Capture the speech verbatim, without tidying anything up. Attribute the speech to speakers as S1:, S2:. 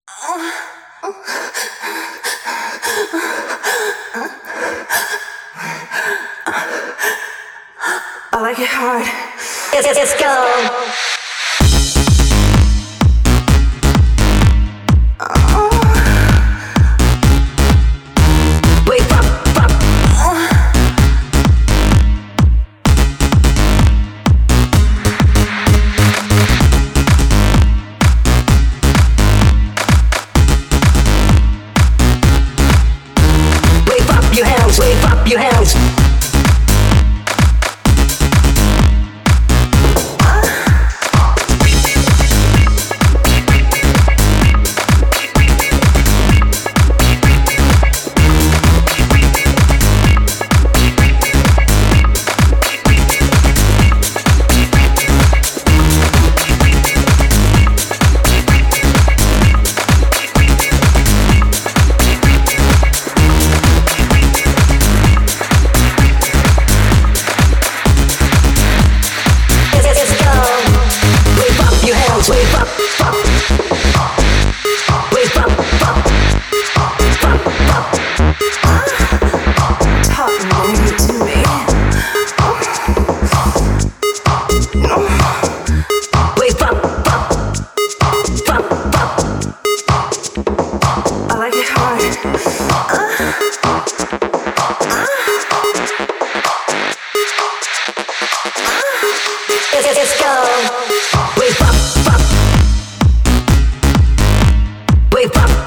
S1: I like it hard. Let's, let's go. Wave up your hands. Wave up, up, wave up, up, up, up. Talking only to me. No. Wave up, up, up, up. I like it hard. Let's, let's go. Wave up. Wave up.